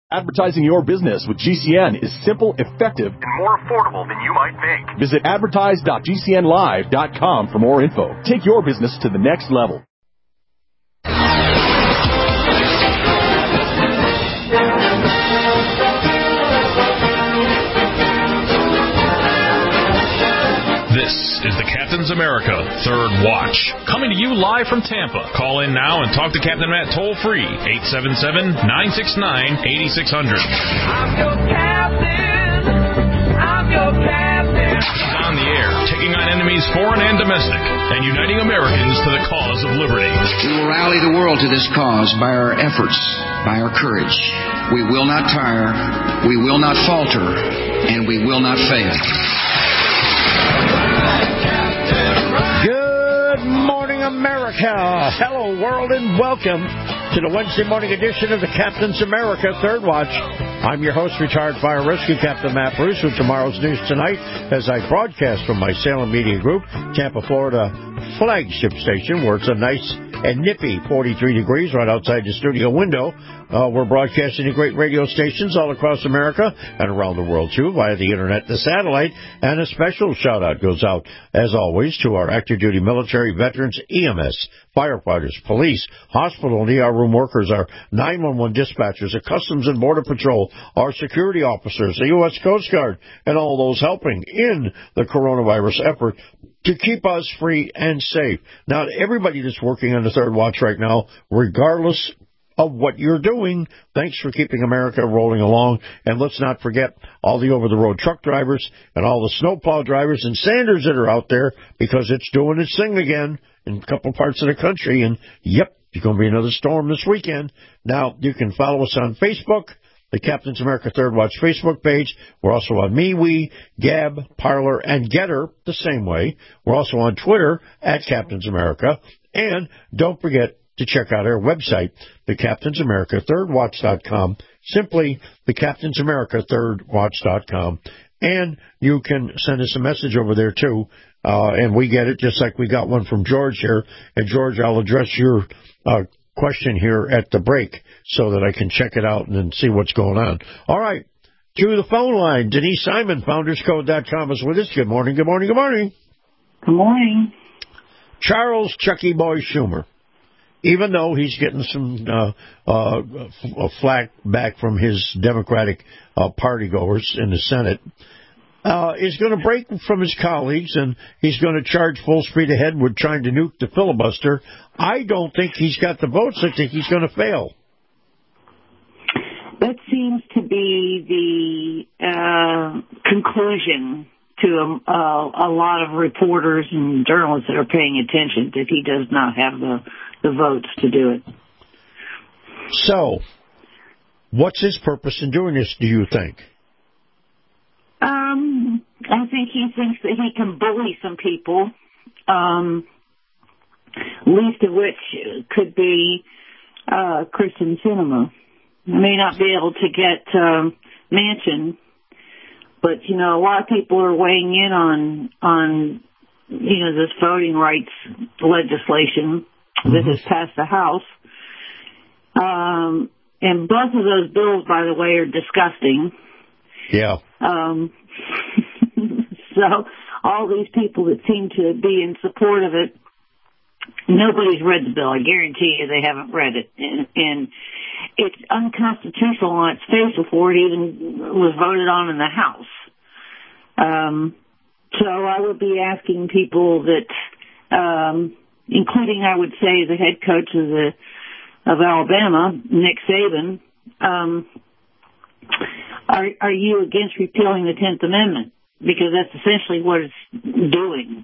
Advertising your business with GCN is simple, effective, and more affordable than you might think. Visit advertise.gcnlive.com for more info. Take your business to the next level. This is the Captain's America Third Watch, coming to you live from Tampa. Call in now and talk to Captain Matt toll-free, 877-969-8600. I'm your captain. I'm your captain. He's on the air, taking on enemies foreign and domestic, and uniting Americans to the cause of liberty. We will rally the world to this cause by our efforts, by our courage. We will not tire, we will not falter, and we will not fail. Good morning, America. Hello, world, and welcome to the Wednesday morning edition of the Captain's America Third Watch. I'm your host, retired fire rescue Captain Matt Bruce, with tomorrow's news tonight as I broadcast from my Salem Media Group, Tampa, Florida flagship station, where it's a nice and nippy 43 degrees right outside the studio window. We're broadcasting to great radio stations all across America and around the world, too, via the Internet, the satellite. And a special shout-out goes out, as always, to our active duty military, veterans, EMS, firefighters, police, hospital and ER room workers, our 911 dispatchers, the Customs and Border Patrol, our security officers, the U.S. Coast Guard, and all those helping in the coronavirus effort to keep us free and safe. Now, everybody that's working on the Third Watch right now, regardless of what you're doing, thanks for keeping America rolling along. And let's not forget all the over-the-road truck drivers and all the snowplow drivers and sanders that are out there, because it's doing its thing again in a couple parts of the country. And, yep, there's going to be another storm this weekend. Now, you can follow us on Facebook, the Captain's America Third Watch Facebook page. We're also on MeWe, Gab, Parler, and Getter the same way. We're also on Twitter at Captain's America. And don't forget to check out our website, thecaptainsamericathirdwatch.com, simply thecaptainsamericathirdwatch.com. And you can send us a message over there, too, and we get it, just like we got one from George here. And, George, I'll address your question here at the break so that I can check it out and then see what's going on. All right, to the phone line, Denise Simon, founderscode.com, is with us. Good morning, good morning, good morning. Good morning. Charles Chucky Boy Schumer, even though he's getting some flack back from his Democratic party goers in the Senate, is going to break from his colleagues, and he's going to charge full speed ahead with trying to nuke the filibuster. I don't think he's got the votes. I think he's going to fail. That seems to be the conclusion to a lot of reporters and journalists that are paying attention, that he does not have the votes to do it. So, what's his purpose in doing this, do you think? I think he thinks that he can bully some people, least of which could be Kristen Sinema. May not be able to get Manchin, but, you know, a lot of people are weighing in on you know, this voting rights legislation that has passed the House. And both of those bills, by the way, are disgusting. Yeah. So all these people that seem to be in support of it, nobody's read the bill. I guarantee you they haven't read it. And it's unconstitutional on its face before it even was voted on in the House. So I would be asking people that, including, I would say, the head coach of Alabama, Nick Saban, are you against repealing the 10th Amendment? Because that's essentially what it's doing.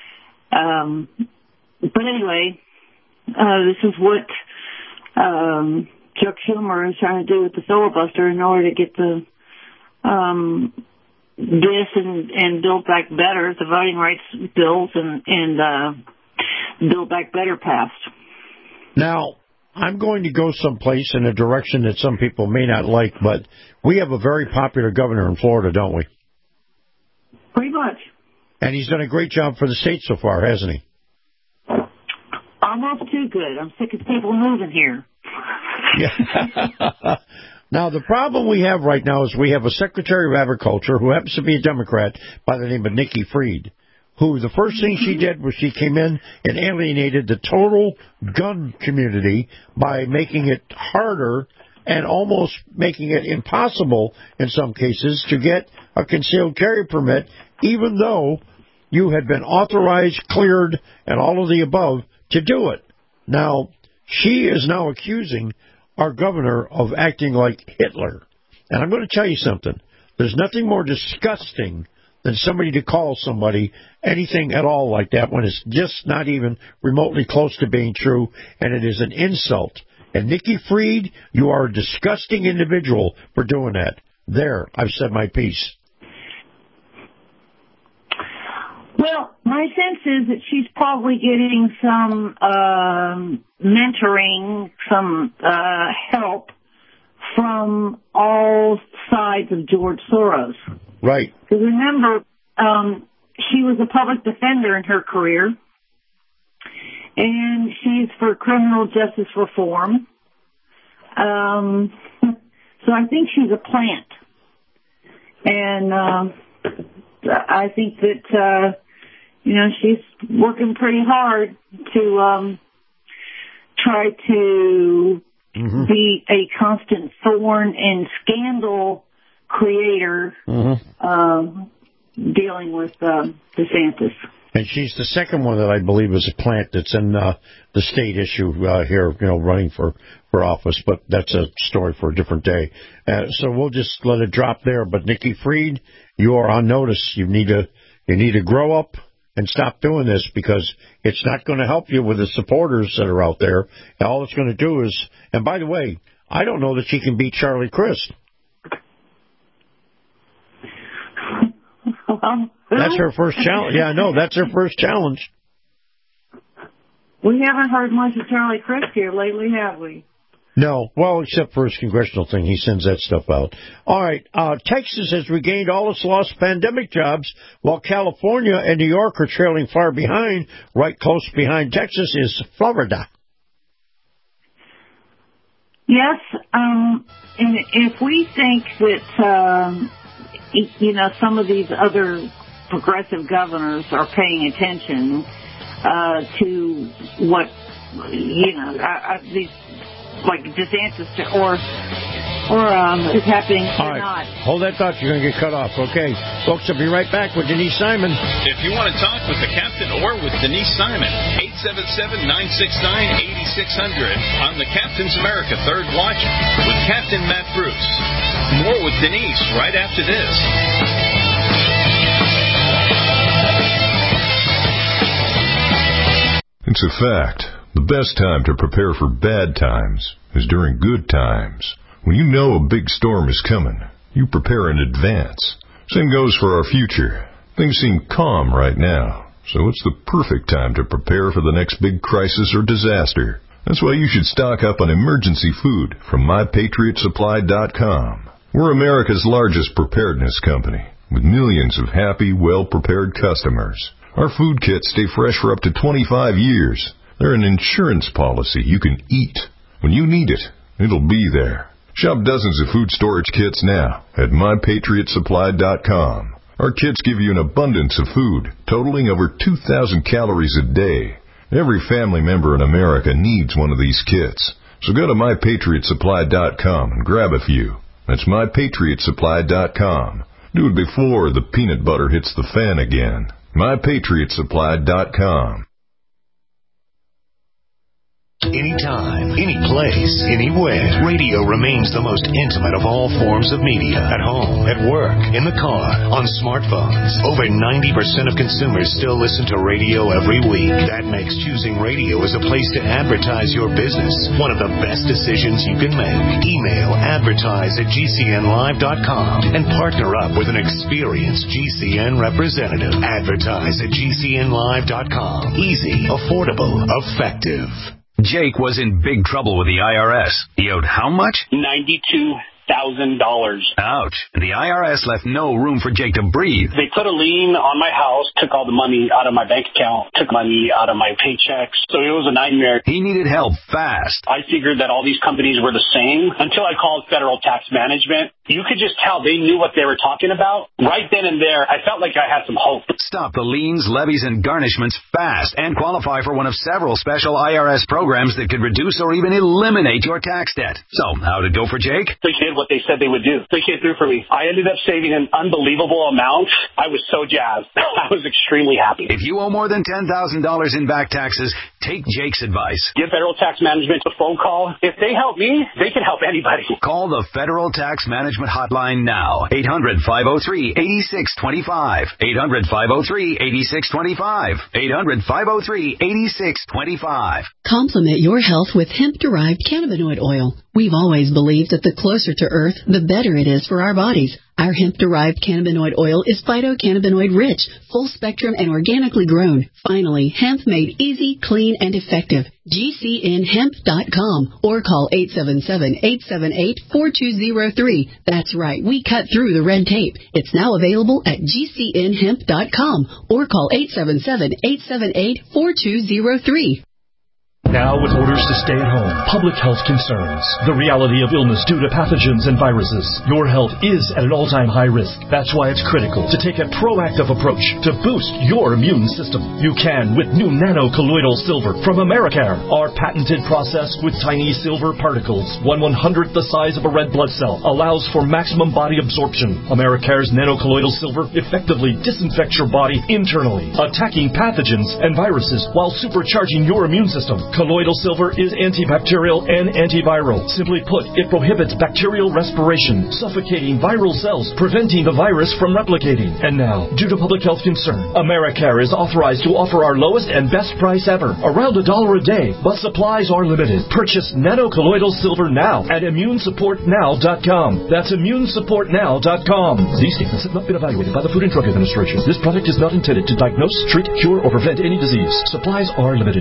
But anyway, this is what Chuck Schumer is trying to do with the filibuster in order to get the this and Build Back Better, the voting rights bills, and Build Back Better passed. Now, I'm going to go someplace in a direction that some people may not like, but we have a very popular governor in Florida, don't we? Pretty much. And he's done a great job for the state so far, hasn't he? Almost too good. I'm sick of people moving here. Yeah. Now, the problem we have right now is we have a Secretary of Agriculture who happens to be a Democrat by the name of Nikki Fried, who the first thing she did was she came in and alienated the total gun community by making it harder and almost making it impossible in some cases to get a concealed carry permit, even though you had been authorized, cleared, and all of the above to do it. Now, she is now accusing our governor of acting like Hitler. And I'm going to tell you something. There's nothing more disgusting than somebody to call somebody anything at all like that when it's just not even remotely close to being true, and it is an insult. And Nikki Fried, you are a disgusting individual for doing that. There, I've said my piece. Well, my sense is that she's probably getting some mentoring, some help from all sides of George Soros. Right. Because remember, she was a public defender in her career, and she's for criminal justice reform. So I think she's a plant. And I think that, she's working pretty hard to try to be a constant thorn and scandal creator dealing with DeSantis. And she's the second one that I believe is a plant that's in the state issue here, running for office. But that's a story for a different day. So we'll just let it drop there. But Nikki Fried, you are on notice. You need to grow up and stop doing this, because it's not going to help you with the supporters that are out there. And all it's going to do is, and by the way, I don't know that she can beat Charlie Crist. That's her first challenge. Yeah, I know. That's her first challenge. We haven't heard much of Charlie Crist here lately, have we? No. Well, except for his congressional thing. He sends that stuff out. All right. Texas has regained all its lost pandemic jobs, while California and New York are trailing far behind. Right close behind Texas is Florida. Yes. And if we think that, some of these other progressive governors are paying attention to what, these, like DeSantis or is happening or not. Hold that thought. You're going to get cut off. Okay. Folks, I'll be right back with Denise Simon. If you want to talk with the captain or with Denise Simon, 877-969-8600 on the Captain's America Third Watch with Captain Matt Bruce. More with Denise right after this. It's a fact. The best time to prepare for bad times is during good times. When you know a big storm is coming, you prepare in advance. Same goes for our future. Things seem calm right now, so it's the perfect time to prepare for the next big crisis or disaster. That's why you should stock up on emergency food from MyPatriotSupply.com. We're America's largest preparedness company, with millions of happy, well-prepared customers. Our food kits stay fresh for up to 25 years. They're an insurance policy you can eat. When you need it, it'll be there. Shop dozens of food storage kits now at MyPatriotSupply.com. Our kits give you an abundance of food, totaling over 2,000 calories a day. Every family member in America needs one of these kits. So go to MyPatriotSupply.com and grab a few. That's MyPatriotSupply.com. Do it before the peanut butter hits the fan again. MyPatriotSupply.com. Anytime, any place, anywhere. Radio remains the most intimate of all forms of media. At home, at work, in the car, on smartphones. Over 90% of consumers still listen to radio every week. That makes choosing radio as a place to advertise your business one of the best decisions you can make. Email advertise@gcnlive.com and partner up with an experienced GCN representative. Advertise at gcnlive.com. Easy, affordable, effective. Jake was in big trouble with the IRS. He owed how much? $92,000. Ouch. And the IRS left no room for Jake to breathe. They put a lien on my house, took all the money out of my bank account, took money out of my paychecks. So it was a nightmare. He needed help fast. I figured that all these companies were the same until I called Federal Tax Management. You could just tell they knew what they were talking about. Right then and there, I felt like I had some hope. Stop the liens, levies, and garnishments fast and qualify for one of several special IRS programs that could reduce or even eliminate your tax debt. So, how'd it go for Jake? They did what they said they would do. They came through for me. I ended up saving an unbelievable amount. I was so jazzed. I was extremely happy. If you owe more than $10,000 in back taxes, take Jake's advice. Give Federal Tax Management a phone call. If they help me, they can help anybody. Call the Federal Tax Management hotline now. 800-503-8625. 800-503-8625. 800-503-8625. Complement your health with hemp-derived cannabinoid oil. We've always believed that the closer to Earth, the better it is for our bodies. Our hemp-derived cannabinoid oil is phytocannabinoid rich, full-spectrum, and organically grown. Finally, hemp made easy, clean, and effective. GCNhemp.com or call 877-878-4203. That's right, we cut through the red tape. It's now available at GCNhemp.com or call 877-878-4203. Now, with orders to stay at home, public health concerns, the reality of illness due to pathogens and viruses, your health is at an all-time high risk. That's why it's critical to take a proactive approach to boost your immune system. You can with new nano-colloidal silver from Americare. Our patented process with tiny silver particles, 1/100th the size of a red blood cell, allows for maximum body absorption. Americare's nano-colloidal silver effectively disinfects your body internally, attacking pathogens and viruses while supercharging your immune system. Colloidal silver is antibacterial and antiviral. Simply put, it prohibits bacterial respiration, suffocating viral cells, preventing the virus from replicating. And now, due to public health concern, Americare is authorized to offer our lowest and best price ever, around $1 a day, but supplies are limited. Purchase nano-colloidal silver now at ImmuneSupportNow.com. That's ImmuneSupportNow.com. These statements have not been evaluated by the Food and Drug Administration. This product is not intended to diagnose, treat, cure, or prevent any disease. Supplies are limited.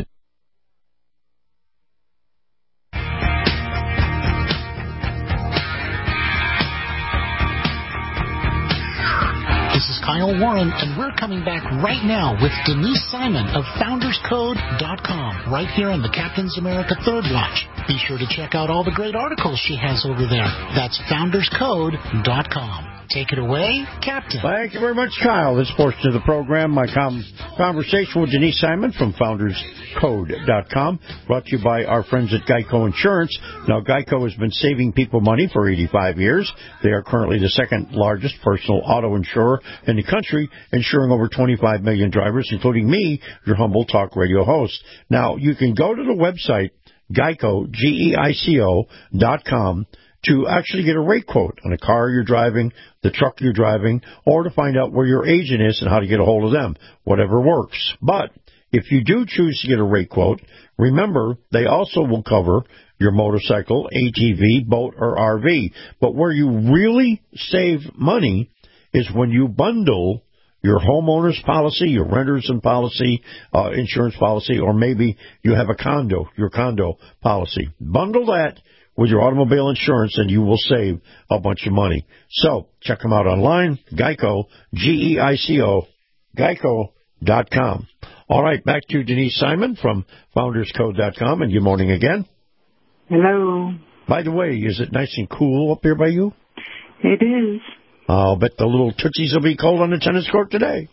This is Kyle Warren, and we're coming back right now with Denise Simon of FoundersCode.com, right here on the Captain's America Third Watch. Be sure to check out all the great articles she has over there. That's FoundersCode.com. Take it away, Captain. Thank you very much, Kyle. This portion of the program, my conversation with Denise Simon from FoundersCode.com, brought to you by our friends at Geico Insurance. Now, Geico has been saving people money for 85 years. They are currently the second largest personal auto insurer in the country, insuring over 25 million drivers, including me, your humble talk radio host. Now, you can go to the website, Geico, GEICO.com, to actually get a rate quote on a car you're driving, the truck you're driving, or to find out where your agent is and how to get a hold of them. Whatever works. But if you do choose to get a rate quote, remember, they also will cover your motorcycle, ATV, boat, or RV. But where you really save money is when you bundle your homeowner's policy, your renter's policy, insurance policy, or maybe you have a condo, your condo policy. Bundle that with your automobile insurance, and you will save a bunch of money. So, check them out online, Geico, GEICO, Geico.com. All right, back to Denise Simon from FoundersCode.com, and good morning again. Hello. By the way, is it nice and cool up here by you? It is. I'll bet the little tootsies will be cold on the tennis court today.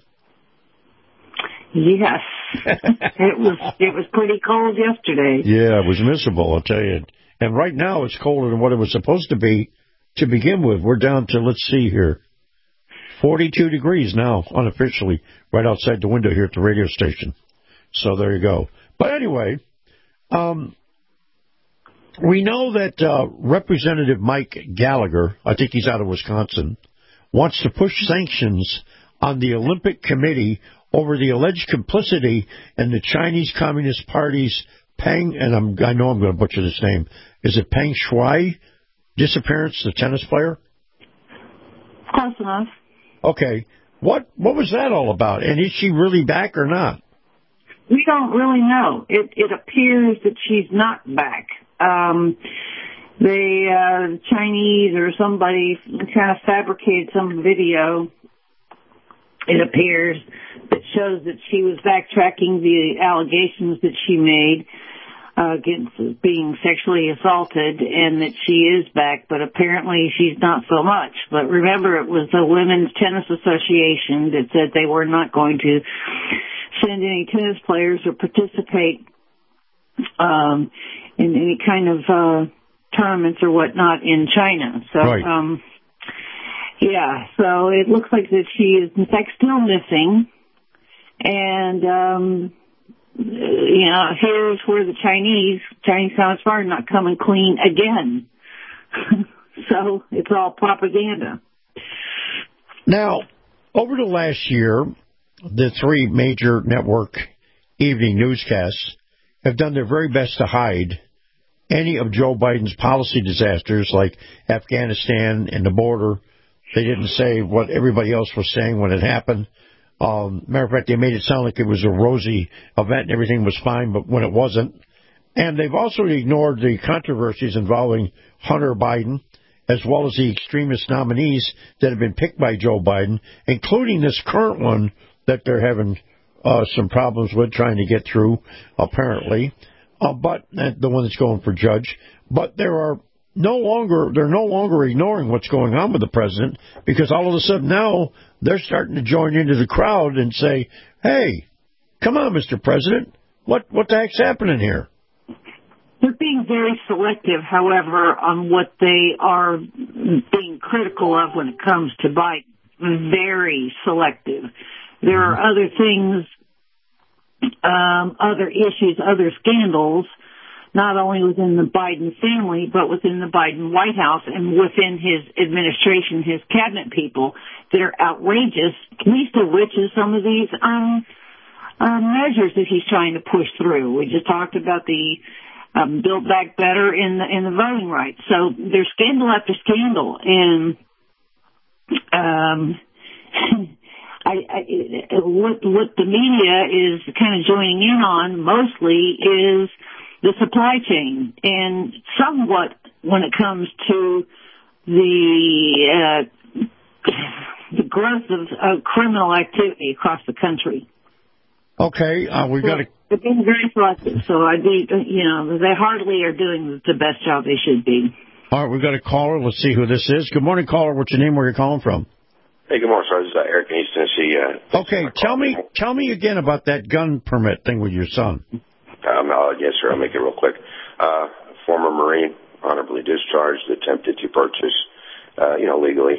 Yes. It was pretty cold yesterday. Yeah, it was miserable, I'll tell you. And right now it's colder than what it was supposed to be to begin with. We're down to, let's see here, 42 degrees now, unofficially, right outside the window here at the radio station. So there you go. But anyway, we know that Representative Mike Gallagher, I think he's out of Wisconsin, wants to push sanctions on the Olympic Committee over the alleged complicity in the Chinese Communist Party's Peng, and I know I'm going to butcher this name. Is it Peng Shuai disappearance, the tennis player? Close enough. Okay. What was that all about? And is she really back or not? We don't really know. It appears that she's not back. the Chinese or somebody kind of fabricated some video, it appears, that shows that she was backtracking the allegations that she made against being sexually assaulted, and that she is back, but apparently she's not so much. But remember, it was the Women's Tennis Association that said they were not going to send any tennis players or participate in any kind of tournaments or whatnot in China. So, right. Yeah, so it looks like that she is in fact still missing, and here's where the Chinese Communist Party are not coming clean again. So it's all propaganda. Now, over the last year, the three major network evening newscasts have done their very best to hide any of Joe Biden's policy disasters like Afghanistan and the border. They didn't say what everybody else was saying when it happened. Matter of fact, they made it sound like it was a rosy event and everything was fine, but when it wasn't. And they've also ignored the controversies involving Hunter Biden, as well as the extremist nominees that have been picked by Joe Biden, including this current one that they're having some problems with trying to get through, apparently. But the one that's going for judge. But they're no longer ignoring what's going on with the president, because all of a sudden now they're starting to join into the crowd and say, hey, come on, Mr. President, what the heck's happening here? They're being very selective, however, on what they are being critical of when it comes to Biden. Very selective. There are other things, other issues, other scandals, not only within the Biden family, but within the Biden White House and within his administration, his cabinet people, that are outrageous, least of which is some of these measures that he's trying to push through. We just talked about the Build Back Better in the voting rights. So there's scandal after scandal, and what the media is kind of joining in on mostly is the supply chain, and somewhat when it comes to the growth of criminal activity across the country. Okay, we've got to. They're being very selective, so they hardly are doing the best job they should be. All right, we've got a caller. Let's see who this is. Good morning, caller. What's your name? Where are you calling from? Hey, good morning, sir. This is Eric in East Tennessee. Okay, tell me again about that gun permit thing with your son. Yes, sir. I'll make it real quick. Former Marine, honorably discharged, attempted to purchase, legally,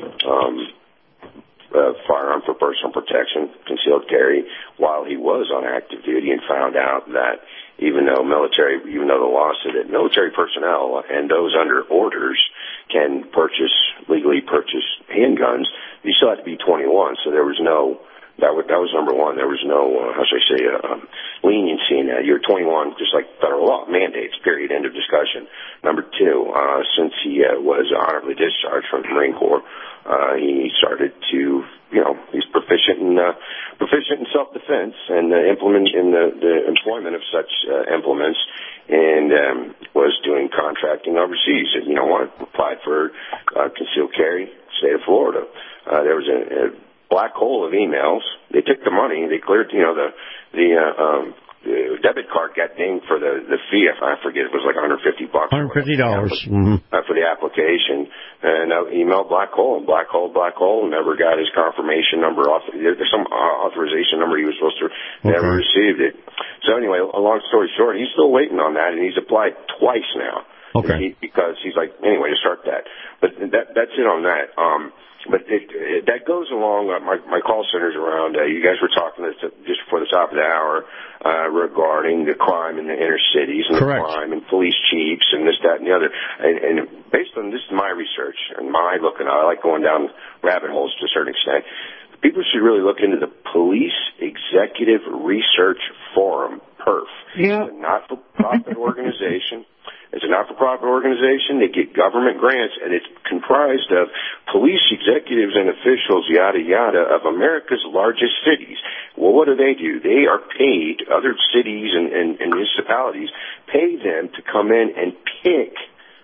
firearm for personal protection, concealed carry, while he was on active duty, and found out that even though the law said that military personnel and those under orders can legally purchase handguns, you still have to be 21. So there was no. That was number one. There was no, leniency in that. You're 21, just like federal law mandates, period, end of discussion. Number two, since he was honorably discharged from the Marine Corps, he started to, he's proficient in self-defense and the employment of such implements, and was doing contracting overseas. And applied for concealed carry, state of Florida. There was a black hole of emails. They took the money. They cleared, the debit card got dinged for the fee. I forget, it was like $150. $150 for the application. And emailed black hole, never got his confirmation number off. There's some authorization number he was supposed to, never received it. So anyway, a long story short, he's still waiting on that, and he's applied twice now. Okay. Because he's like, anyway, to start that. But that's it on that. But that goes along. My call center's around. You guys were talking just before the top of the hour regarding the crime in the inner cities and Correct. The crime and police chiefs and this, that, and the other. And based on this is my research and my looking, I like going down rabbit holes to a certain extent. People should really look into the Police Executive Research Forum, PERF. Yeah. It's a not-for-profit organization. It's a not-for-profit organization. They get government grants, and it's comprised of police executives and officials, yada, yada, of America's largest cities. Well, what do? They are paid, other cities and municipalities pay them to come in and pick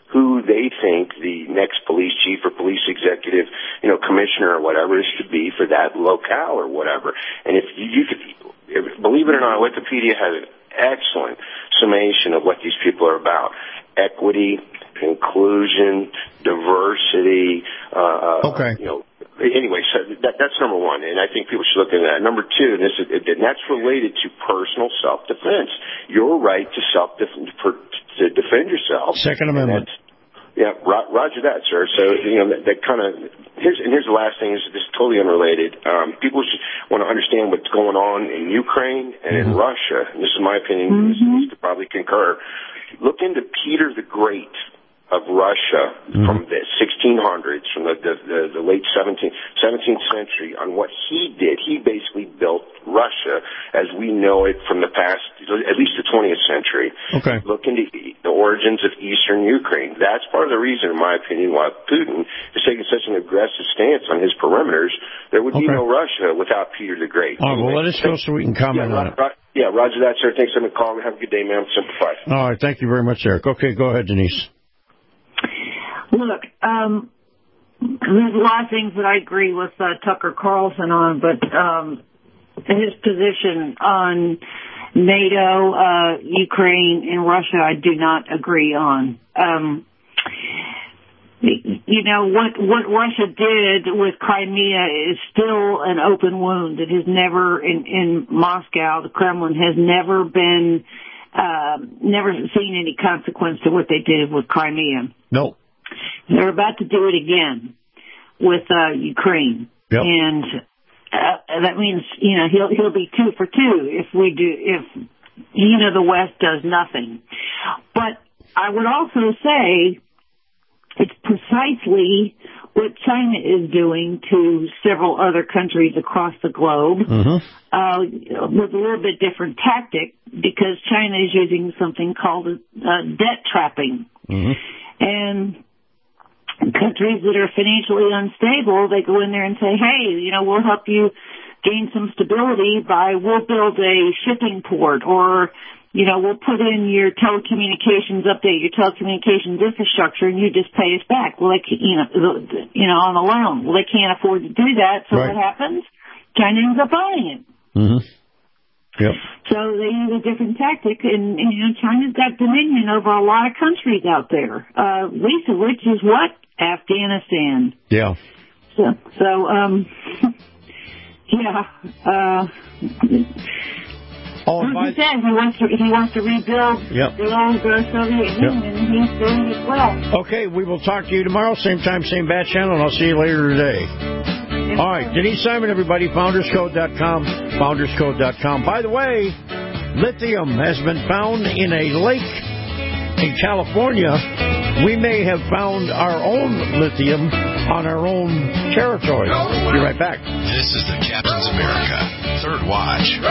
who they think the next police chief or police executive, commissioner or whatever is to be for that locale or whatever. And if you could, believe it or not, Wikipedia has an excellent summation of what these people are about. Equity, inclusion, diversity, Anyway, so that's number one, and I think people should look into that. Number two, and that's related to personal self-defense. Your right to to defend yourself. Second Amendment. Yeah, roger that, sir. So, that kind of, here's the last thing, is just totally unrelated. People should want to understand what's going on in Ukraine and in Russia. And this is my opinion. This needs to probably concur. Look into Peter the Great of Russia from the 1600s, from the late 17th century, on what he did. He basically built Russia as we know it from the past, at least the 20th century. Okay. Look into the origins of eastern Ukraine. That's part of the reason, in my opinion, why Putin is taking such an aggressive stance on his perimeters. There would be no Russia without Peter the Great. All right, well, let us go so we can comment on it. Yeah, roger that, sir. Thanks for the call. Have a good day, man. Simplified. All right, thank you very much, Eric. Okay, go ahead, Denise. Look, there's a lot of things that I agree with Tucker Carlson on, but his position on NATO, Ukraine, and Russia, I do not agree on. What Russia did with Crimea is still an open wound. It has never, in Moscow, the Kremlin has never seen any consequence to what they did with Crimea. No. They're about to do it again with Ukraine, and that means he'll be 2 for 2 if the West does nothing. But I would also say it's precisely what China is doing to several other countries across the globe, with a little bit different tactic, because China is using something called debt trapping, and countries that are financially unstable, they go in there and say, hey, we'll help you gain some stability we'll build a shipping port, or, we'll put in your update your telecommunications infrastructure, and you just pay us back. Well, on a loan. Well, they can't afford to do that, so what happens? China ends up owning it. Yep. So they use a different tactic, and China's got dominion over a lot of countries out there, least of which is what? Afghanistan. Yeah. He said he wants to rebuild the old Soviet Union, and he's doing it well. Okay, we will talk to you tomorrow, same time, same bat channel, and I'll see you later today. All right, Denise Simon, everybody, founderscode.com, founderscode.com. By the way, lithium has been found in a lake in California. We may have found our own lithium on our own territory. Be right back. This is the Captain's America Third Watch.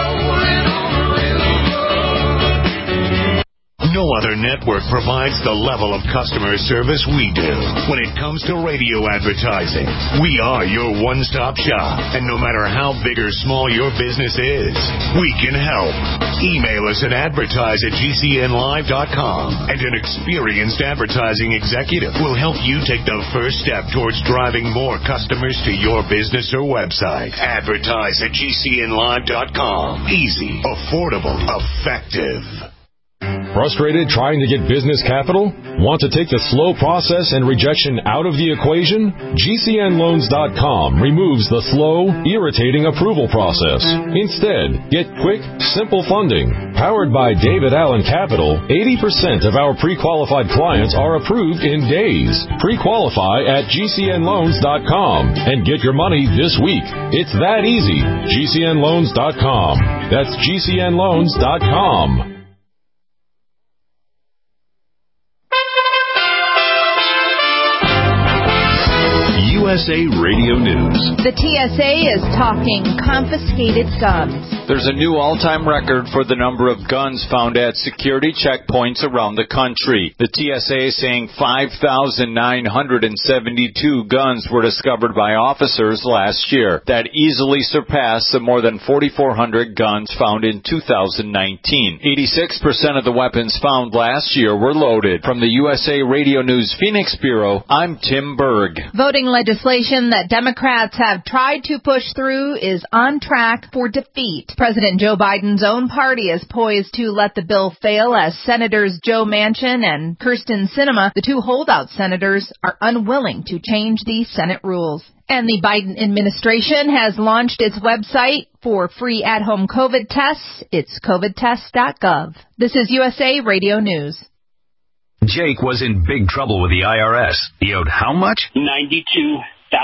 No other network provides the level of customer service we do. When it comes to radio advertising, we are your one-stop shop. And no matter how big or small your business is, we can help. Email us at advertise@gcnlive.com, and an experienced advertising executive will help you take the first step towards driving more customers to your business or website. Advertise@gcnlive.com. Easy, affordable, effective. Frustrated trying to get business capital? Want to take the slow process and rejection out of the equation? GCNloans.com removes the slow, irritating approval process. Instead, get quick, simple funding. Powered by David Allen Capital, 80% of our pre-qualified clients are approved in days. Pre-qualify at GCNloans.com and get your money this week. It's that easy. GCNloans.com. That's GCNloans.com. USA Radio News. The TSA is talking confiscated guns. There's a new all-time record for the number of guns found at security checkpoints around the country. The TSA is saying 5,972 guns were discovered by officers last year. That easily surpassed the more than 4,400 guns found in 2019. 86% of the weapons found last year were loaded. From the USA Radio News Phoenix Bureau, I'm Tim Berg. Voting legislation that Democrats have tried to push through is on track for defeat. President Joe Biden's own party is poised to let the bill fail as Senators Joe Manchin and Kyrsten Sinema, the two holdout senators, are unwilling to change the Senate rules. And the Biden administration has launched its website for free at-home COVID tests. It's covidtest.gov. This is USA Radio News. Jake was in big trouble with the IRS. He owed how much? $92,000.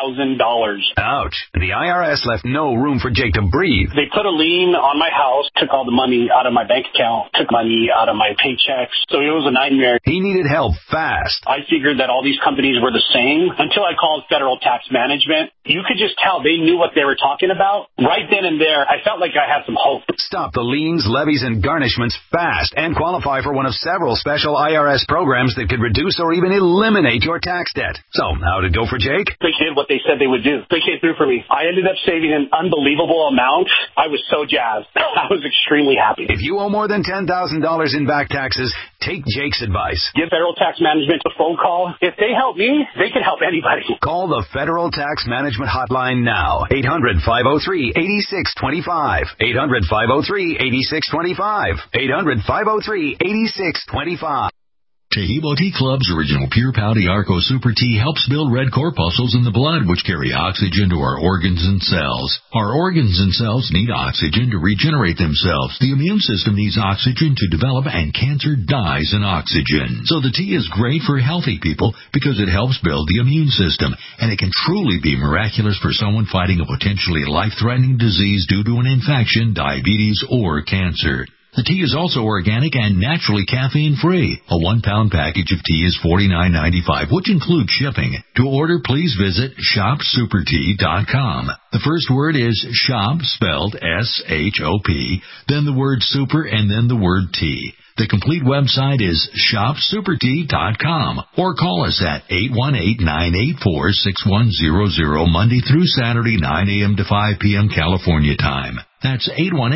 Ouch. The IRS left no room for Jake to breathe. They put a lien on my house, took all the money out of my bank account, took money out of my paychecks. So it was a nightmare. He needed help fast. I figured that all these companies were the same until I called Federal Tax Management. You could just tell they knew what they were talking about. Right then and there, I felt like I had some hope. Stop the liens, levies, and garnishments fast and qualify for one of several special IRS programs that could reduce or even eliminate your tax debt. So, how'd it go for Jake? They did what they said they would do. They came through for me. I ended up saving an unbelievable amount. I was so jazzed. I was extremely happy. If you owe more than $10,000 in back taxes, take Jake's advice. Give Federal Tax Management a phone call. If they help me, they can help anybody. Call the Federal Tax Management Hotline now. 800-503-8625. 800-503-8625. 800-503-8625. Taheebo Tea Club's original Pure Pouty Arco Super Tea helps build red corpuscles in the blood, which carry oxygen to our organs and cells. Our organs and cells need oxygen to regenerate themselves. The immune system needs oxygen to develop, and cancer dies in oxygen. So the tea is great for healthy people because it helps build the immune system, and it can truly be miraculous for someone fighting a potentially life-threatening disease due to an infection, diabetes, or cancer. The tea is also organic and naturally caffeine-free. A 1-pound package of tea is $49.95, which includes shipping. To order, please visit shopsupertea.com. The first word is shop, spelled S-H-O-P, then the word super, and then the word tea. The complete website is shopsupertea.com, or call us at 818-984-6100 Monday through Saturday, 9 a.m. to 5 p.m. California time. That's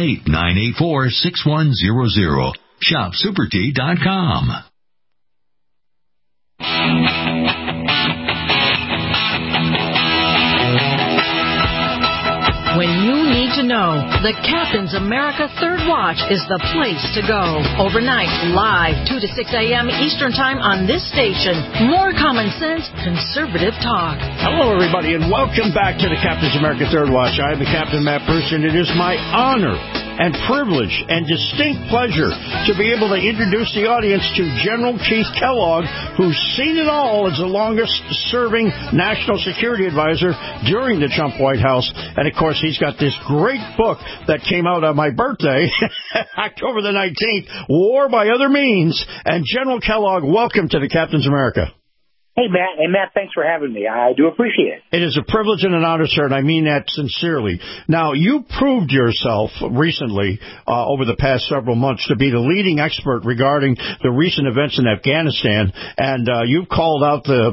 818-984-6100. shopsupertea.com. When you need to know, the Captain's America Third Watch is the place to go. Overnight, live, 2 to 6 a.m. Eastern Time on this station. More common sense, conservative talk. Hello, everybody, and welcome back to the Captain's America Third Watch. I am the Captain, Matt Bruce, and it is my honor and privilege and distinct pleasure to be able to introduce the audience to General Keith Kellogg, who's seen it all as the longest-serving national security advisor during the Trump White House. And, of course, he's got this great book that came out on my birthday, October the 19th, War by Other Means. And, General Kellogg, welcome to the Captain's America. Hey, Matt. Hey, Matt, thanks for having me. I do appreciate it. It is a privilege and an honor, sir, and I mean that sincerely. Now, you proved yourself recently, over the past several months, to be the leading expert regarding the recent events in Afghanistan, and you've called out the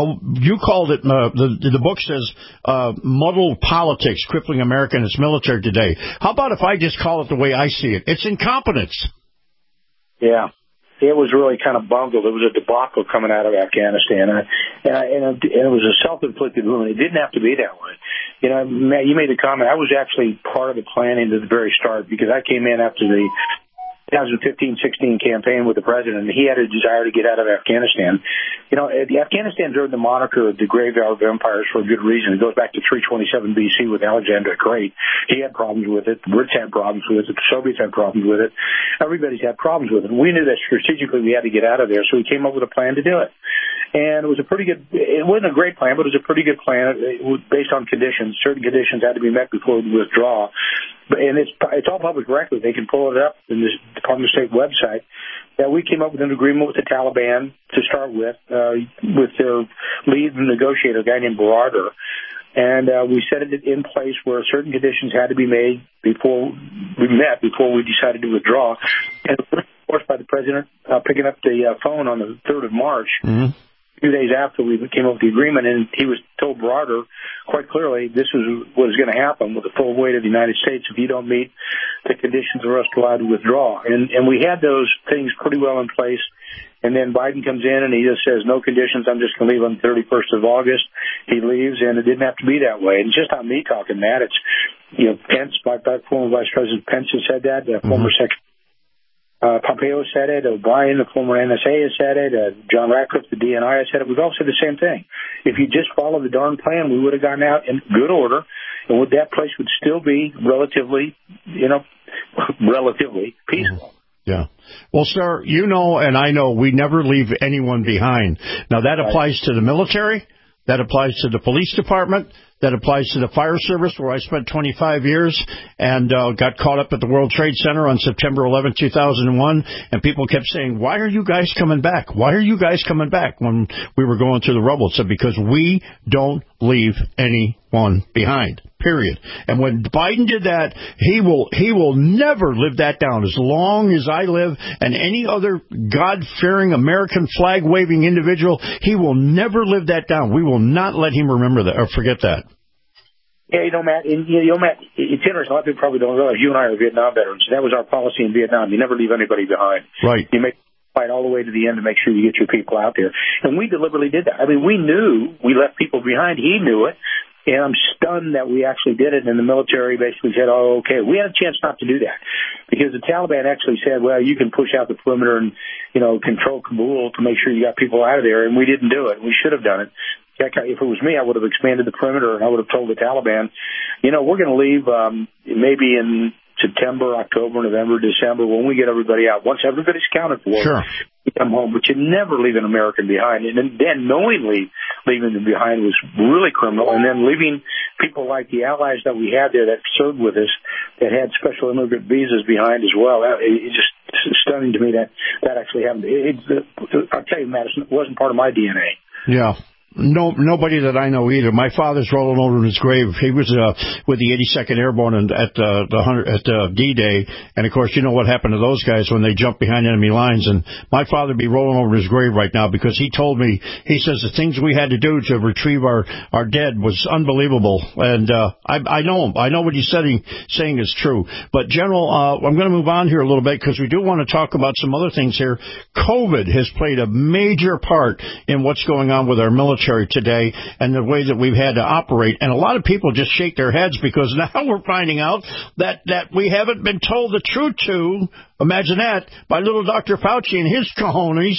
book says muddled politics crippling America and its military today. How about if I just call it the way I see it? It's incompetence. Yeah. It was really kind of bungled. It was a debacle coming out of Afghanistan, and it was a self-inflicted wound. It didn't have to be that way. You know, Matt, you made the comment. I was actually part of the planning at the very start because I came in after the 2015-16 campaign with the president, and he had a desire to get out of Afghanistan. You know, Afghanistan earned the moniker of the graveyard of empires for a good reason. It goes back to 327 BC with Alexander the Great. He had problems with it. The Brits had problems with it. The Soviets had problems with it. Everybody's had problems with it. We knew that strategically we had to get out of there, so we came up with a plan to do it. And it was a pretty good, it wasn't a great plan, but it was a pretty good plan. It was based on conditions. Certain conditions had to be met before we withdraw. and it's all public record. They can pull it up in the Department of State website. That we came up with an agreement with the Taliban to start with their lead negotiator, a guy named Baradar. And we set it in place where certain conditions had to be made before we decided to withdraw. And it was enforced by the president picking up the phone on the 3rd of March, a few days after we came up with the agreement, and he was told Baradar quite clearly this was what was going to happen with the full weight of the United States if you don't meet the conditions for us to allow to withdraw. And we had those things pretty well in place. And then Biden comes in and he just says, no conditions, I'm just going to leave on the 31st of August. He leaves, and it didn't have to be that way. And it's just not me talking that. It's, Pence, former Vice President Pence has said that, former Secretary Pompeo said it, O'Brien, the former NSA, has said it, John Ratcliffe, the DNI, has said it. We've all said the same thing. If you just follow the darn plan, we would have gotten out in good order, and that place would still be relatively peaceful. Yeah. Well, sir, and I know we never leave anyone behind. Now, that applies to the military. That applies to the police department. That applies to the fire service, where I spent 25 years and got caught up at the World Trade Center on September 11, 2001. And people kept saying, why are you guys coming back? Why are you guys coming back when we were going through the rubble? It said, because we don't leave anyone behind, period. And when Biden did that, he will never live that down. As long as I live and any other God-fearing American flag-waving individual, he will never live that down. We will not let him remember that or forget that. Yeah, Matt, Matt, it's interesting. A lot of people probably don't realize you and I are Vietnam veterans. That was our policy in Vietnam. You never leave anybody behind. Right. You fight all the way to the end to make sure you get your people out there. And we deliberately did that. I mean, we knew we left people behind. He knew it. And I'm stunned that we actually did it, and the military basically said, oh, okay. We had a chance not to do that because the Taliban actually said, well, you can push out the perimeter and, control Kabul to make sure you got people out of there, and we didn't do it. We should have done it. If it was me, I would have expanded the perimeter, and I would have told the Taliban, we're going to leave maybe in September, October, November, December, when we get everybody out. Once everybody's counted for, sure, we come home. But you never leave an American behind. And then knowingly leaving them behind was really criminal. And then leaving people like the allies that we had there that served with us, that had special immigrant visas behind as well. It's just stunning to me that actually happened. I'll tell you, Madison, it wasn't part of my DNA. Yeah. No, nobody that I know either. My father's rolling over in his grave. He was with the 82nd Airborne at D-Day, and of course, you know what happened to those guys when they jumped behind enemy lines. And my father would be rolling over in his grave right now because he told me, he says the things we had to do to retrieve our dead was unbelievable. And I know him. I know what he's saying is true. But General, I'm going to move on here a little bit because we do want to talk about some other things here. COVID has played a major part in what's going on with our military today and the way that we've had to operate. And a lot of people just shake their heads because now we're finding out that we haven't been told the truth to, imagine that, by little Dr. Fauci and his cojones.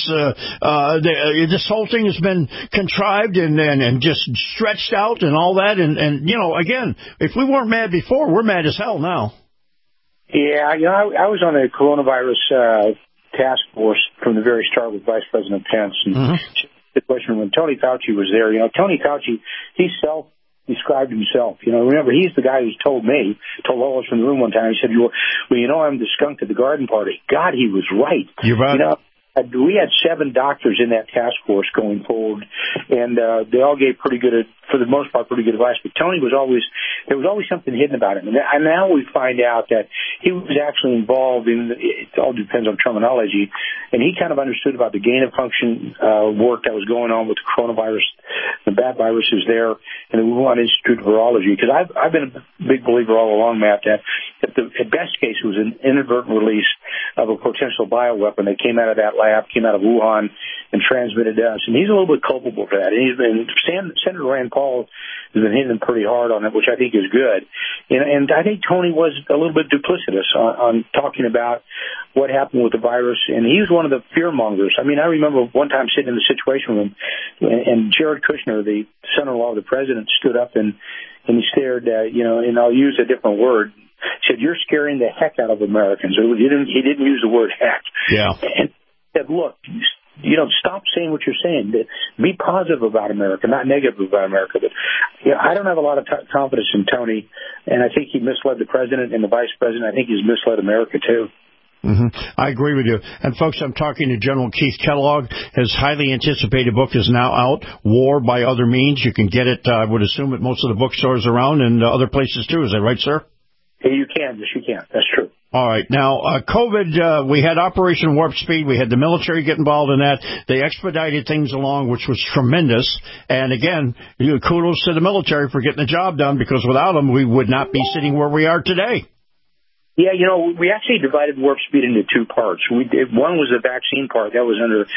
This whole thing has been contrived and just stretched out and all that. And again, if we weren't mad before, we're mad as hell now. Yeah, I was on the coronavirus task force from the very start with Vice President Pence. And the question when Tony Fauci was there, Tony Fauci, he self-described himself. Remember, he's the guy who's told all of us from the room one time, he said, I'm the skunk at the garden party. God, he was right. You're right. We had 7 doctors in that task force going forward, and they all gave for the most part, pretty good advice. But Tony there was always something hidden about him. And now we find out that he was actually involved it all depends on terminology, and he kind of understood about the gain of function work that was going on with the coronavirus, the bat viruses there, and the Wuhan Institute of Virology. Because I've been a big believer all along, Matt, that the best case was an inadvertent release of a potential bioweapon that came out of that lab, came out of Wuhan, and transmitted to us. And he's a little bit culpable for that. And Senator Rand Paul has been hitting him pretty hard on it, which I think is good. And I think Tony was a little bit duplicitous on talking about what happened with the virus. And he was one of the fear mongers. I mean, I remember one time sitting in the Situation Room, and Jared Kushner, the son-in-law of the president, stood up and he stared, and I'll use a different word, said, "You're scaring the heck out of Americans." He didn't use the word heck. Yeah. And said, "Look, stop saying what you're saying. Be positive about America, not negative about America. But I don't have a lot of confidence in Tony, and I think he misled the president and the vice president. I think he's misled America, too. Mm-hmm. I agree with you. And, folks, I'm talking to General Keith Kellogg. His highly anticipated book is now out, War by Other Means. You can get it, I would assume, at most of the bookstores around and other places, too. Is that right, sir? Yeah, you can. Yes, you can. That's true. All right. Now, COVID, we had Operation Warp Speed. We had the military get involved in that. They expedited things along, which was tremendous. And, again, kudos to the military for getting the job done, because without them, we would not be sitting where we are today. Yeah, we actually divided Warp Speed into two parts. One was the vaccine part that was under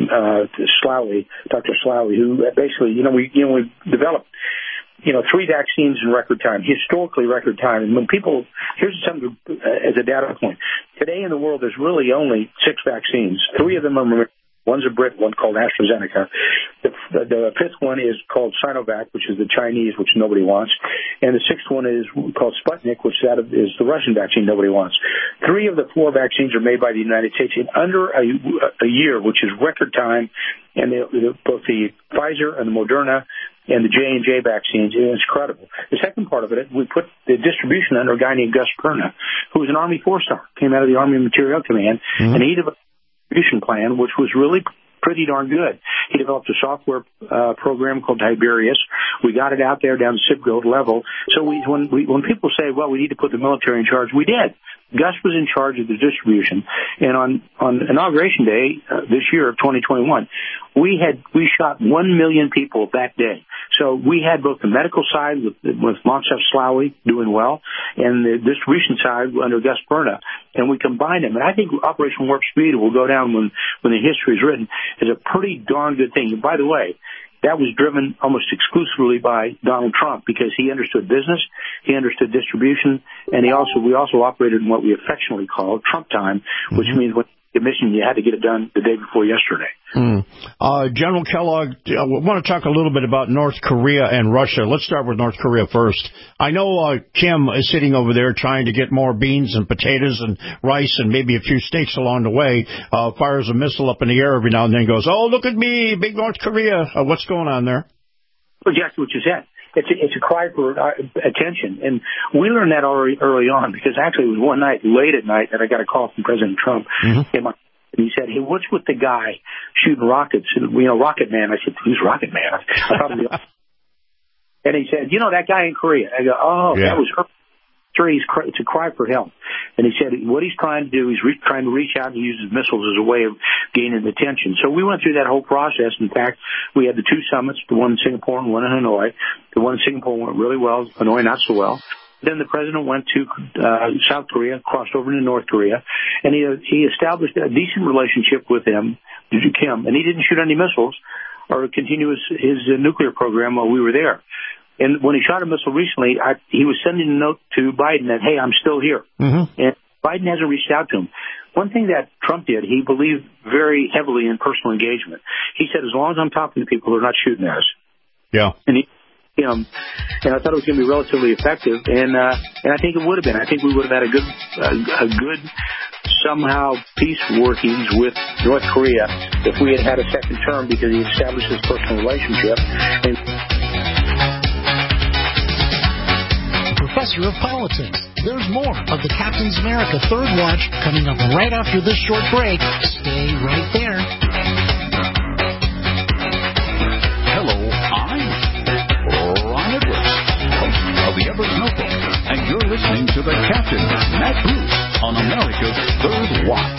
Dr. Slowey, who basically, we developed 3 vaccines in record time, historically record time. And when people, here's something as a data point. Today in the world, there's really only 6 vaccines. 3 of them are, one's a Brit, one called AstraZeneca. The 5th one is called Sinovac, which is the Chinese, which nobody wants. And the 6th one is called Sputnik, which is the Russian vaccine nobody wants. 3 of the 4 vaccines are made by the United States in under a year, which is record time. And both the Pfizer and the Moderna and the J&J vaccines, it's incredible. The second part of it, we put the distribution under a guy named Gus Perna, who was an Army 4-star, came out of the Army Materiel Command, and he developed a distribution plan, which was really pretty darn good. He developed a software program called Tiberius. We got it out there down to zip code level. So when people say, well, we need to put the military in charge, we did. Gus was in charge of the distribution. And on Inauguration Day this year of 2021, we shot 1 million people that day. So we had both the medical side with Moncef Slaoui doing well and the distribution side under Gus Perna, and we combined them. And I think Operation Warp Speed will go down when the history is written as a pretty darn good thing. And by the way, that was driven almost exclusively by Donald Trump because he understood business, he understood distribution, and we also operated in what we affectionately call Trump time, which means when the mission, you had to get it done the day before yesterday. General Kellogg, I want to talk a little bit about North Korea and Russia. Let's start with North Korea first. I know Kim is sitting over there trying to get more beans and potatoes and rice and maybe a few steaks along the way, fires a missile up in the air every now and then, goes, oh, look at me, big North Korea. What's going on there? Well, exactly what you said. It's a cry for attention, and we learned that already early on because actually it was one night, late at night, that I got a call from President Trump. And he said, hey, what's with the guy shooting rockets? And, Rocket Man. I said, who's Rocket Man? I thought and he said, that guy in Korea. I go, that was her. It's a cry for help. And he said what he's trying to do, he's trying to reach out and use his missiles as a way of gaining attention. So we went through that whole process. In fact, we had the 2 summits, the one in Singapore and one in Hanoi. The one in Singapore went really well, Hanoi not so well. Then the president went to South Korea, crossed over into North Korea, and he established a decent relationship with him, Kim, and he didn't shoot any missiles or continue his nuclear program while we were there. And when he shot a missile recently, he was sending a note to Biden that, hey, I'm still here. And Biden hasn't reached out to him. One thing that Trump did, he believed very heavily in personal engagement. He said, as long as I'm talking to people, they're not shooting at us. Yeah. And and I thought it was going to be relatively effective, and I think it would have been. I think we would have had a good somehow peace workings with North Korea if we had a second term because he established his personal relationship. And Professor of Politics. There's more of the Captain's America Third Watch coming up right after this short break. Stay right there. Hello, I'm Ron Edwards, host of the Edwards Notebook, and you're listening to the Captain, Matt Bruce, on America's Third Watch.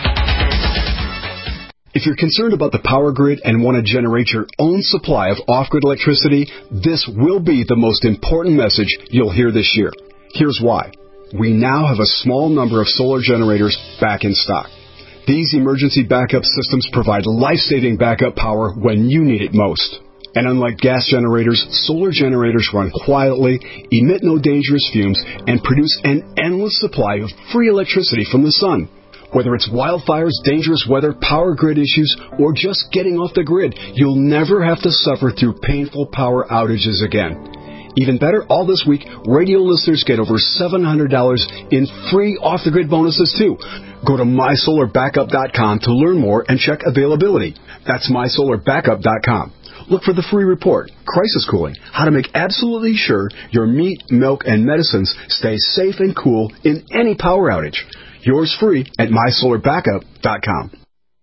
If you're concerned about the power grid and want to generate your own supply of off-grid electricity, this will be the most important message you'll hear this year. Here's why. We now have a small number of solar generators back in stock. These emergency backup systems provide life-saving backup power when you need it most. And unlike gas generators, solar generators run quietly, emit no dangerous fumes, and produce an endless supply of free electricity from the sun. Whether it's wildfires, dangerous weather, power grid issues, or just getting off the grid, you'll never have to suffer through painful power outages again. Even better, all this week, radio listeners get over $700 in free off-the-grid bonuses, too. Go to MySolarBackup.com to learn more and check availability. That's MySolarBackup.com. Look for the free report, Crisis Cooling, how to make absolutely sure your meat, milk, and medicines stay safe and cool in any power outage. Yours free at MySolarBackup.com.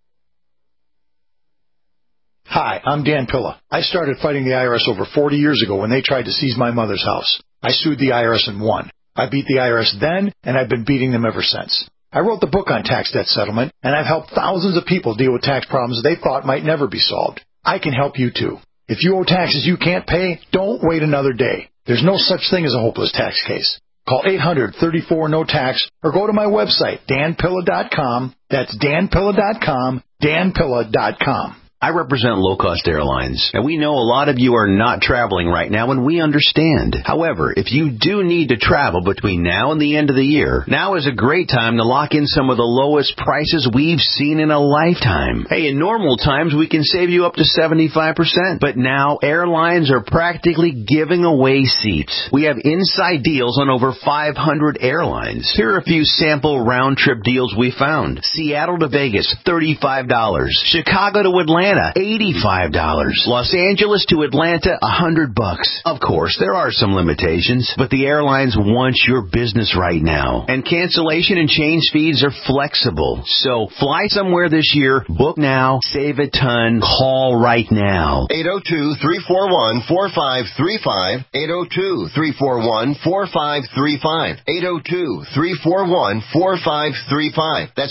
Hi, I'm Dan Pilla. I started fighting the IRS over 40 years ago when they tried to seize my mother's house. I sued the IRS and won. I beat the IRS then, and I've been beating them ever since. I wrote the book on tax debt settlement, and I've helped thousands of people deal with tax problems they thought might never be solved. I can help you, too. If you owe taxes you can't pay, don't wait another day. There's no such thing as a hopeless tax case. Call 800-34-NO-TAX or go to my website, danpilla.com. That's danpilla.com, danpilla.com. I represent low-cost airlines, and we know a lot of you are not traveling right now, and we understand. However, if you do need to travel between now and the end of the year, now is a great time to lock in some of the lowest prices we've seen in a lifetime. Hey, in normal times, we can save you up to 75%, but now airlines are practically giving away seats. We have inside deals on over 500 airlines. Here are a few sample round-trip deals we found. Seattle to Vegas, $35. Chicago to Atlanta, $85. Los Angeles to Atlanta, $100. Of course, there are some limitations, but the airlines want your business right now. And cancellation and change fees are flexible. So fly somewhere this year, book now, save a ton, call right now. 802-341-4535. 802-341-4535. 802-341-4535. That's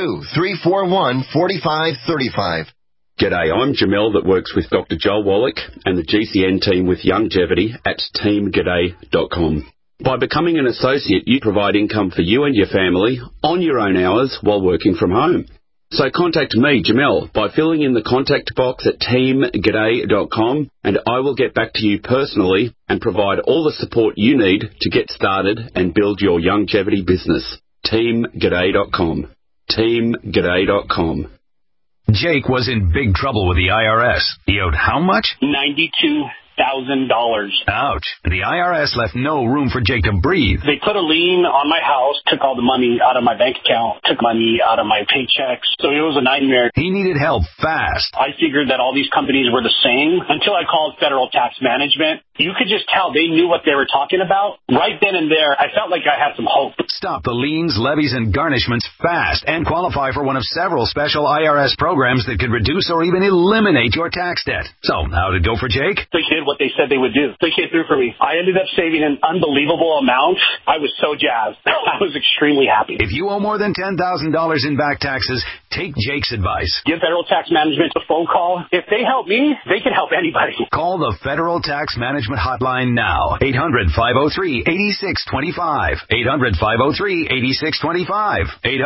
802-341-4535. G'day, I'm Jamel that works with Dr. Joel Wallach and the GCN team with Longevity at teamg'day.com. By becoming an associate, you provide income for you and your family on your own hours while working from home. So contact me, Jamel, by filling in the contact box at teamg'day.com, and I will get back to you personally and provide all the support you need to get started and build your longevity business. teamg'day.com. teamg'day.com. Jake was in big trouble with the IRS. He owed how much? $92,000. Ouch. The IRS left no room for Jake to breathe. They put a lien on my house, took all the money out of my bank account, took money out of my paychecks. So it was a nightmare. He needed help fast. I figured that all these companies were the same until I called Federal Tax Management. You could just tell they knew what they were talking about. Right then and there, I felt like I had some hope. Stop the liens, levies, and garnishments fast and qualify for one of several special IRS programs that could reduce or even eliminate your tax debt. So, how'd it go for Jake? They did what they said they would do. They came through for me. I ended up saving an unbelievable amount. I was so jazzed. I was extremely happy. If you owe more than $10,000 in back taxes, take Jake's advice. Give Federal Tax Management a phone call. If they help me, they can help anybody. Call the Federal Tax Management Hotline now. 800-503-8625. 800-503-8625.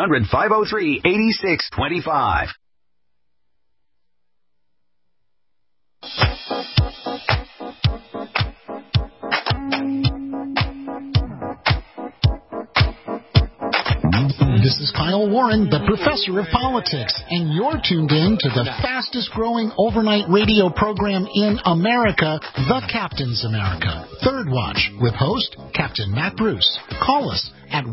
800-503-8625. This is Kyle Warren, the professor of politics, and you're tuned in to the fastest-growing overnight radio program in America, The Captain's America. Third Watch, with host Captain Matt Bruce. Call us at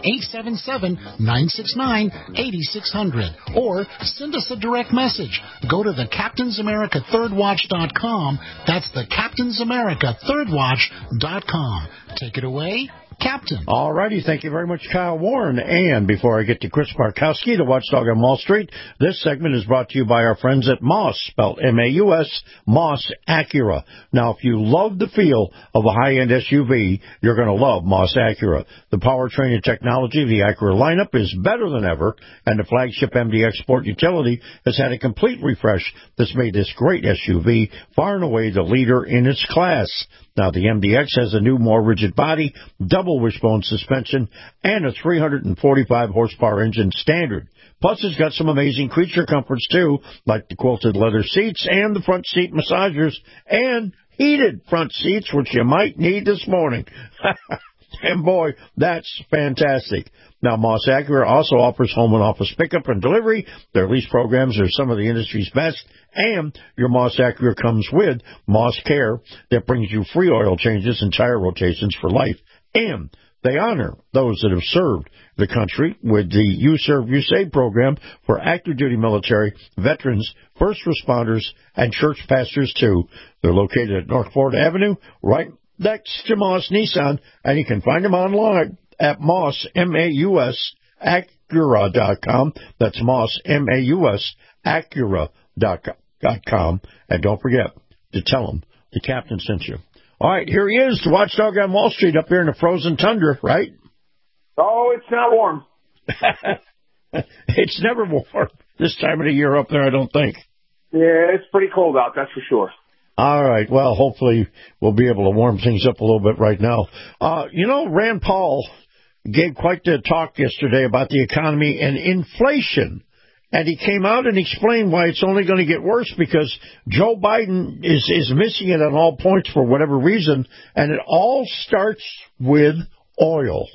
1-877-969-8600 or send us a direct message. Go to the Captain's America ThirdWatch.com. That's the Captain's America ThirdWatch.com. Take it away, Captain. All righty. Thank you very much, Kyle Warren. And before I get to Chris Markowski, the watchdog on Wall Street, this segment is brought to you by our friends at Moss, spelled M-A-U-S, Moss Acura. Now, if you love the feel of a high-end SUV, you're going to love Moss Acura. The powertrain and technology of the Acura lineup is better than ever, and the flagship MDX Sport Utility has had a complete refresh that's made this great SUV far and away the leader in its class. Now, the MDX has a new, more rigid body, double wishbone suspension, and a 345 horsepower engine standard. Plus, it's got some amazing creature comforts, too, like the quilted leather seats and the front seat massagers and heated front seats, which you might need this morning. And boy, that's fantastic. Now, Moss Acura also offers home and office pickup and delivery. Their lease programs are some of the industry's best. And your Moss Acura comes with Moss Care that brings you free oil changes and tire rotations for life. And they honor those that have served the country with the You Serve, You Save program for active duty military, veterans, first responders, and church pastors, too. They're located at North Florida Avenue, right next to Moss Nissan, and you can find them online at Moss, M-A-U-S, Acura.com. That's Moss, M-A-U-S, Acura.com. And don't forget to tell them the captain sent you. All right, here he is, the watchdog on Wall Street up here in the frozen tundra, right? Oh, it's not warm. It's never warm this time of the year up there, I don't think. Yeah, it's pretty cold out, that's for sure. All right, well, hopefully we'll be able to warm things up a little bit right now. Rand Paul gave quite the talk yesterday about the economy and inflation. And he came out and explained why it's only going to get worse because Joe Biden is missing it on all points for whatever reason, and it all starts with oil.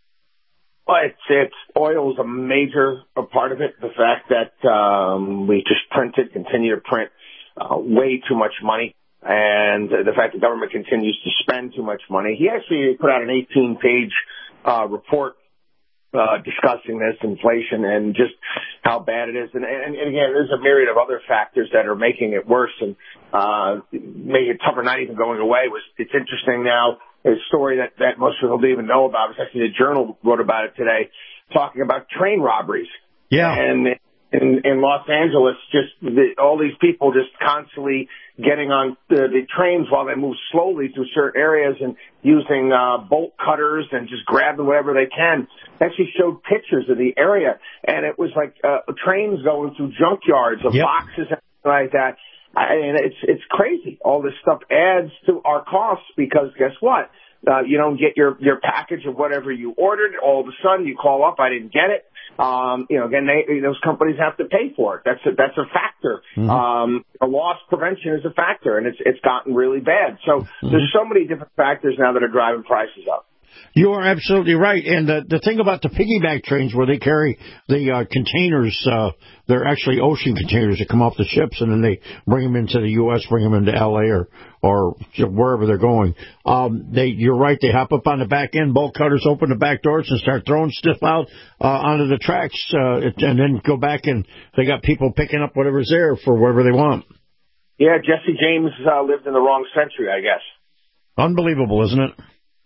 Well, it's oil is a major part of it. The fact that we just continue to print way too much money, and the fact the government continues to spend too much money. He actually put out an 18-page report discussing this inflation and just how bad it is. And again, there's a myriad of other factors that are making it worse and making it tougher, not even going away. It's interesting now, a story that most people don't even know about. It's actually the Journal wrote about it today, talking about train robberies. Yeah. And in Los Angeles, all these people just constantly getting on the trains while they move slowly through certain areas and using bolt cutters and just grabbing whatever they can. They actually showed pictures of the area, and it was like trains going through junkyards of boxes and like that. And it's crazy. All this stuff adds to our costs because guess what? You don't get your package of whatever you ordered. All of a sudden, you call up, I didn't get it. Again, those companies have to pay for it. That's a factor. Mm-hmm. Loss prevention is a factor, and it's gotten really bad. So there's so many different factors now that are driving prices up. You are absolutely right. And the thing about the piggyback trains where they carry the containers, they're actually ocean containers that come off the ships, and then they bring them into the U.S., bring them into L.A. or wherever they're going. You're right. They hop up on the back end, bolt cutters open the back doors and start throwing stuff out onto the tracks, and then go back and they got people picking up whatever's there for whatever they want. Yeah, Jesse James lived in the wrong century, I guess. Unbelievable, isn't it?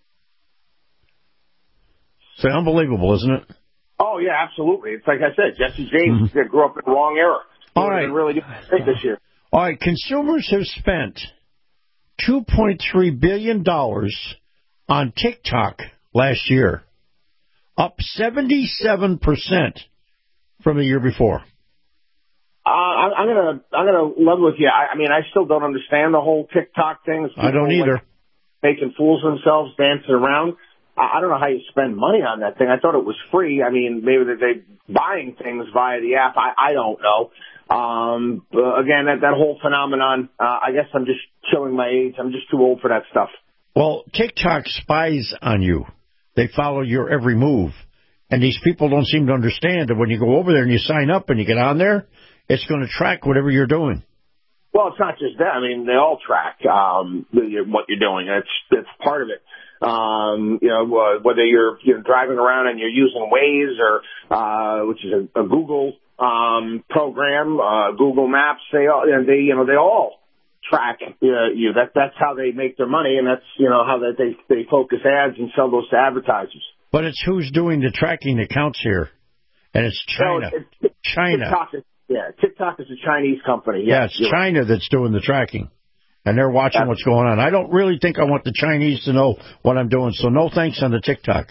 It's unbelievable, isn't it? Oh, yeah, absolutely. It's like I said, Jesse James grew up in the wrong era. All right. Really good this year. All right, consumers have spent $2.3 billion on TikTok last year, up 77% from the year before. I'm gonna level with you. I mean, I still don't understand the whole TikTok thing. I don't either. Making fools of themselves, dancing around. I don't know how you spend money on that thing. I thought it was free. I mean, maybe they're buying things via the app. I don't know. Again, that whole phenomenon, I guess I'm just showing my age. I'm just too old for that stuff. Well, TikTok spies on you. They follow your every move. And these people don't seem to understand that when you go over there and you sign up and you get on there, it's going to track whatever you're doing. Well, it's not just that. I mean, they all track what you're doing. It's part of it. Whether you're driving around and you're using Waze or which is a Google program, Google Maps, they all track you. That's how they make their money, and that's how they focus ads and sell those to advertisers. But it's who's doing the tracking that counts here, and it's China. China. TikTok is a Chinese company. Yeah, it's China that's doing the tracking. And they're watching what's going on. I don't really think I want the Chinese to know what I'm doing, so no thanks on the TikTok.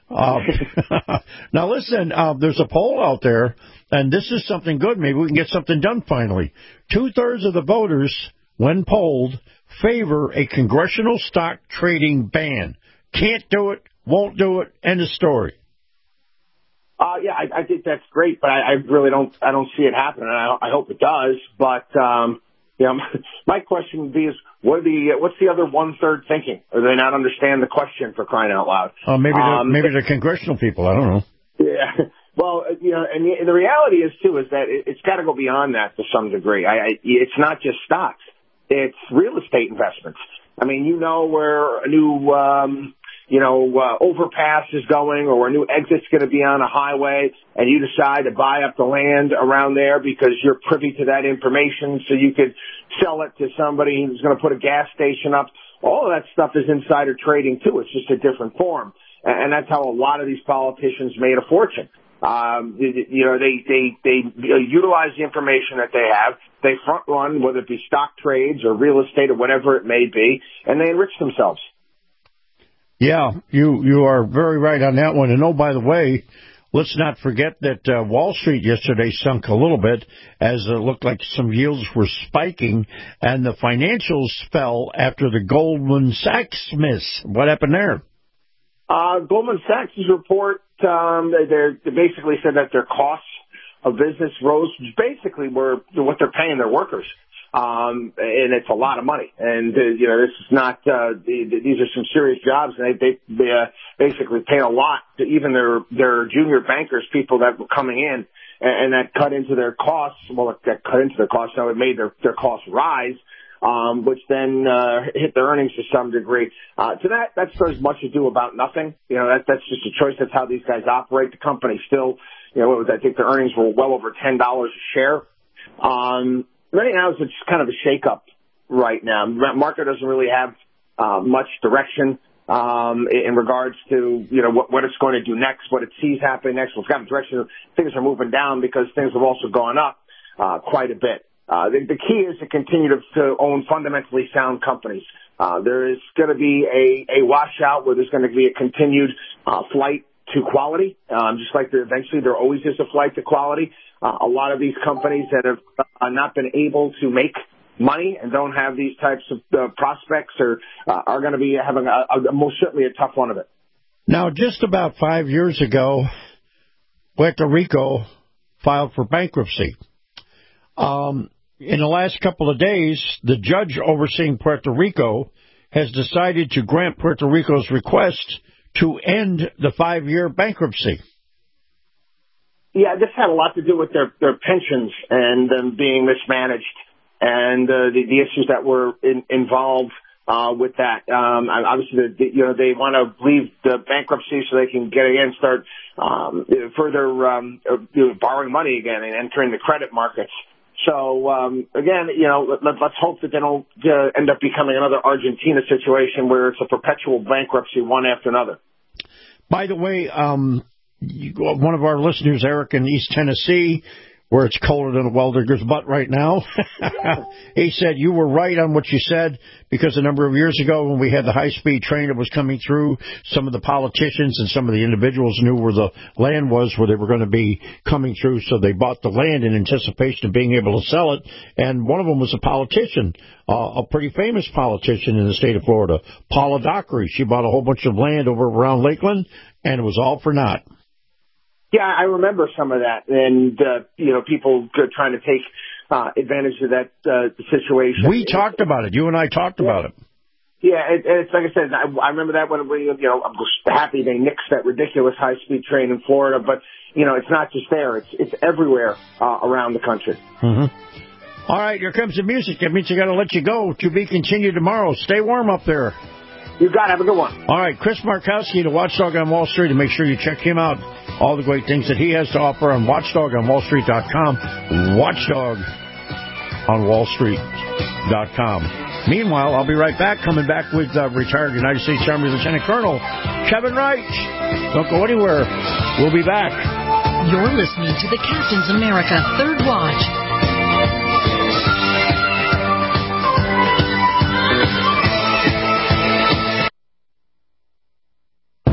Now, listen, there's a poll out there, and this is something good. Maybe we can get something done finally. 2/3 of the voters, when polled, favor a congressional stock trading ban. Can't do it, won't do it, end of story. I think that's great, but I really don't see it happening. I hope it does, but... my question would be is what's the other 1/3 thinking? Or do they not understand the question, for crying out loud? Maybe they're congressional people. I don't know. Yeah. Well, and the reality is too is that it's got to go beyond that to some degree. It's not just stocks; it's real estate investments. I mean, where a new overpass is going, or a new exit's going to be on a highway, and you decide to buy up the land around there because you're privy to that information, so you could sell it to somebody who's going to put a gas station up. All of that stuff is insider trading too. It's just a different form, and that's how a lot of these politicians made a fortune. They utilize the information that they have. They front run, whether it be stock trades or real estate or whatever it may be, and they enrich themselves. Yeah, you are very right on that one. And oh, by the way, let's not forget that Wall Street yesterday sunk a little bit as it looked like some yields were spiking, and the financials fell after the Goldman Sachs miss. What happened there? Goldman Sachs' report, they basically said that their costs of business rose, which basically were what they're paying their workers. And it's a lot of money. And, this is not, these are some serious jobs, and they basically paid a lot to even their junior bankers, people that were coming in, and that cut into their costs. Well, that cut into their costs, so it made their costs rise. Which then hit their earnings to some degree. So that's as much ado about nothing. That's just a choice. That's how these guys operate. The company still, I think their earnings were well over $10 a share. Right now, it's kind of a shakeup right now. The market doesn't really have much direction in regards to what it's going to do next, what it sees happening next. Well, it's got a direction. Things are moving down because things have also gone up quite a bit. The key is to continue to own fundamentally sound companies. There is going to be a washout where there's going to be a continued flight to quality, just like eventually there always is a flight to quality. A lot of these companies that have not been able to make money and don't have these types of prospects are going to be having most certainly a tough one of it. Now, just about 5 years ago, Puerto Rico filed for bankruptcy. In the last couple of days, the judge overseeing Puerto Rico has decided to grant Puerto Rico's request to end the 5-year bankruptcy. Yeah, this had a lot to do with their pensions and them being mismanaged and the issues that were involved with that. Obviously, they want to leave the bankruptcy so they can start further borrowing money again and entering the credit markets. So, again, let's hope that they don't end up becoming another Argentina situation where it's a perpetual bankruptcy one after another. By the way, one of our listeners, Eric, in East Tennessee, where it's colder than a well-digger's butt right now, he said you were right on what you said, because a number of years ago when we had the high-speed train that was coming through, some of the politicians and some of the individuals knew where the land was, where they were going to be coming through, so they bought the land in anticipation of being able to sell it. And one of them was a politician, a pretty famous politician in the state of Florida, Paula Dockery. She bought a whole bunch of land over around Lakeland, and it was all for naught. Yeah, I remember some of that, and people trying to take advantage of that situation. We talked about it. You and I talked about it. Yeah, it's like I said. I remember that when I'm just happy they nixed that ridiculous high-speed train in Florida. But it's not just there; it's everywhere around the country. Mm-hmm. All right, here comes the music. That means I got to let you go. To be continued tomorrow. Stay warm up there. You got it. Have a good one. All right, Chris Markowski, the Watchdog on Wall Street, and make sure you check him out. All the great things that he has to offer on WatchdogOnWallStreet.com. Watchdog on WallStreet.com. Meanwhile, I'll be right back, coming back with retired United States Army Lieutenant Colonel Kevin Wright. Don't go anywhere. We'll be back. You're listening to the Captain's America Third Watch.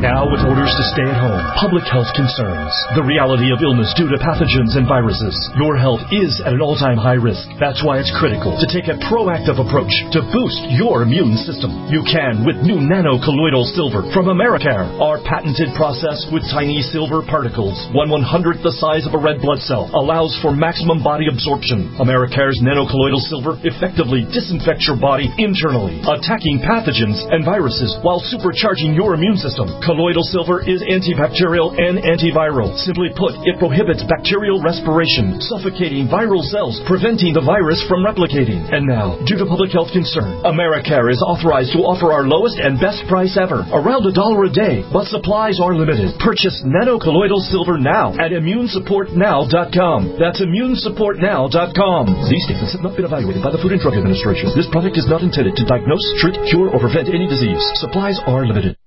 Now with orders to stay at home, public health concerns, the reality of illness due to pathogens and viruses, your health is at an all-time high risk. That's why it's critical to take a proactive approach to boost your immune system. You can with new nano-colloidal silver from Americare. Our patented process with tiny silver particles, 1/100th the size of a red blood cell, allows for maximum body absorption. Americare's nano-colloidal silver effectively disinfects your body internally, attacking pathogens and viruses while supercharging your immune system. Colloidal silver is antibacterial and antiviral. Simply put, it prohibits bacterial respiration, suffocating viral cells, preventing the virus from replicating. And now, due to public health concern, Americare is authorized to offer our lowest and best price ever, around $1 a day, but supplies are limited. Purchase nano-colloidal silver now at ImmuneSupportNow.com. That's ImmuneSupportNow.com. These statements have not been evaluated by the Food and Drug Administration. This product is not intended to diagnose, treat, cure, or prevent any disease. Supplies are limited.